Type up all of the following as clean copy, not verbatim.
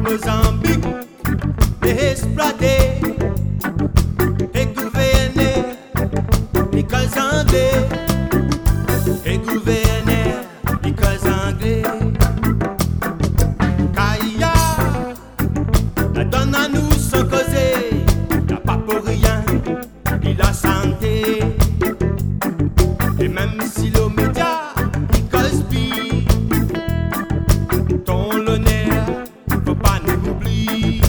Mozambique, exploité et gouverné, l'école anglais, et gouverné, l'école anglais. Kaya, la donne à nous sans causer, y'a pas pour rien, il a santé. Et même si le média, il cause pire, ton l'honneur, faut pas nous oublier.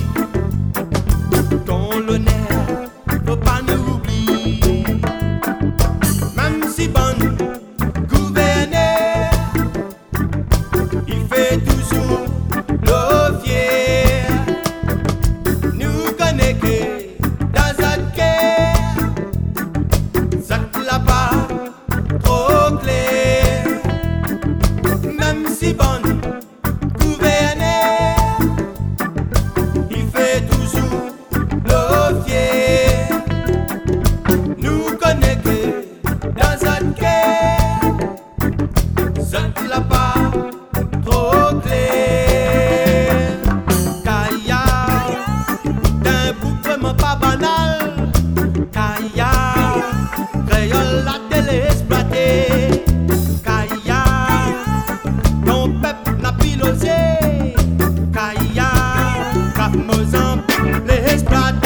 Ton l'honneur, faut pas nous oublier. Même si bonne gouverneur, il fait toujours le fier. Nous connaît que dans cette guerre, ça te l'a pas trop clair. Même si bonne gouverneur, il fait toujours le fier. Nous connaît que dans cette guerre, ça te l'a pas trop clair. Kaya, d'un bout vraiment pas banal. Kaya, créole la télé exploité. Kaya, ton peuple n'a pilosé. Kaya, cap Mozambique, les exploité.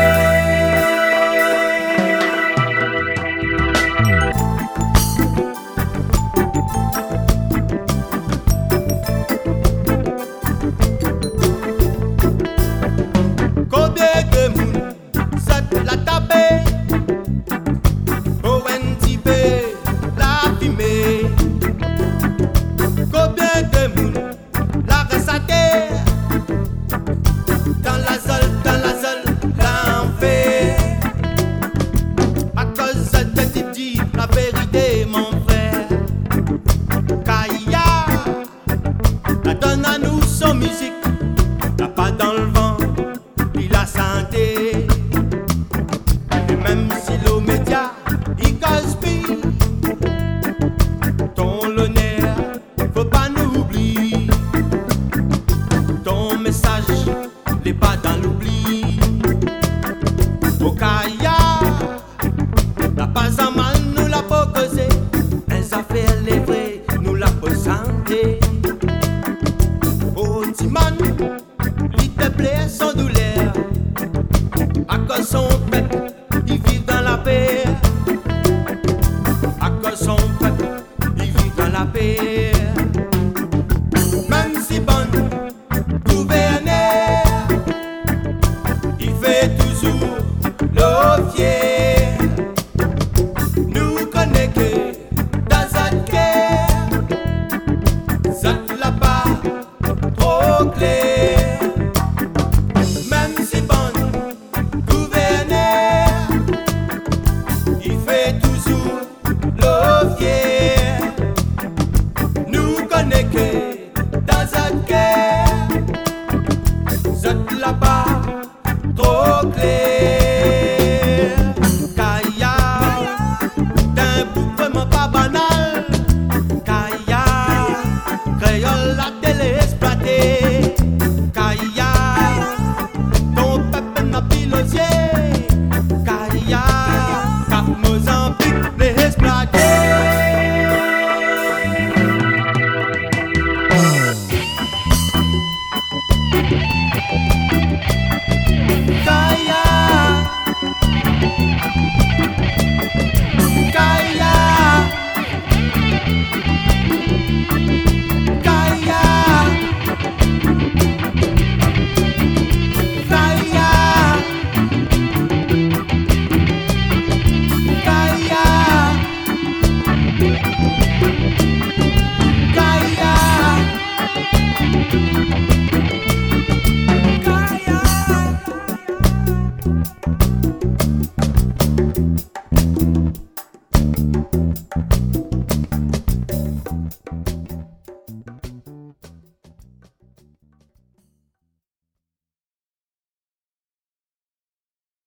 Combien de monde s'est la tapé, ONTP la fumée. Combien de monde la reste à terre, dans la zone, l'enfer. À cause de te dit la vérité, mon frère. Kaya, la donne à nous son musique, t'as pas dans le vent, il a santé. Et même si le média, il gaspille, ton l'honneur, faut pas nous oublier. Ton message, n'est pas dans l'oubli. Au Kaya, la pas en mal, nous l'a pas causé. Les affaires, les vraies, nous l'a pas santé. Oh, Timon, il te plaît sans douleur. À cause son peuple, il vit dans la paix. À cause son peuple, il vit dans la paix. Même si bonne gouverneur, il fait toujours le fier. Nous connaît que dans cette guerre, ça te l'a pas trop clair. Même si bonne gouverneur, il fait toujours le fier. Nous connaît que dans cette guerre, ça te l'a pas trop clair. Kaya, d'un bout vraiment pas banal. Kaya, créole la télé